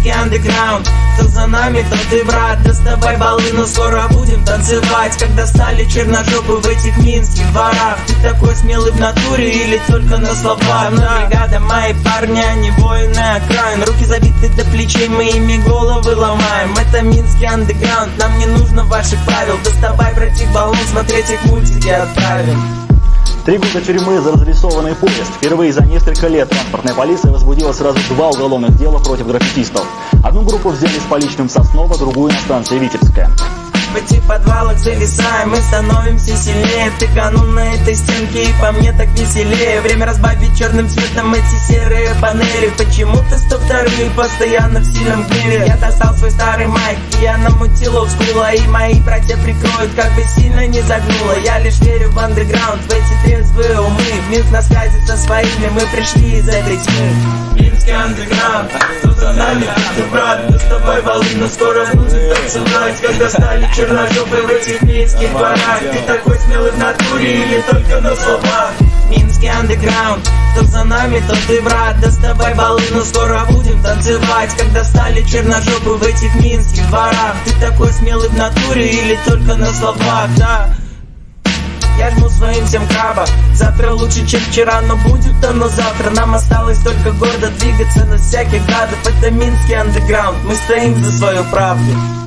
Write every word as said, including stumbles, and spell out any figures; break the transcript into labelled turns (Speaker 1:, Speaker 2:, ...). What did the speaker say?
Speaker 1: Минский андеграунд. Кто за нами, тот и брат. Доставай баллы, но скоро будем танцевать. Когда стали черножопы в этих минских дворах. Ты такой смелый в натуре или только на словах? Но бригада, мои парни, они воины окраин. Руки забиты до плечей, мы ими головы ломаем. Это Минский андеграунд, нам не нужно ваших правил. Доставай, братик, баллон, смотреть их мультики отправим.
Speaker 2: Три года тюрьмы за разрисованный поезд. Впервые за несколько лет транспортная полиция возбудила сразу два уголовных дела против граффитистов. Одну группу взяли с поличным в Сосново, другую на станции Витебская.
Speaker 1: В этих подвалах зависаем, мы становимся сильнее. Ты канул на этой стенке, и по мне так веселее. Время разбавить черным цветом эти серые панели. Почему-то сто вторые постоянно в сильном гневе. Я достал свой старый майк, и я намутил олдскула. И мои братья прикроют, как бы сильно не загнуло. Я лишь верю в андеграунд, в эти трезвые умы. В Минск на связи со своими, мы пришли из этой тьмы. Минский андеграунд, кто за нами, ты брат. Доставай волны, но скоро будем танцевать. Когда стали черножопы в этих минских дворах. Ты такой смелый в натуре или только на словах? Минский андеграунд, кто за нами, тот и брат. Доставай баллы, но скоро будем танцевать. Когда стали черножопы в этих минских дворах. Ты такой смелый в натуре или только на словах? Да. Я жму своим всем крабам. Завтра лучше, чем вчера, но будет оно завтра. Нам осталось только гордо двигаться на всяких гадов. Это Минский андеграунд, мы стоим за свою правду.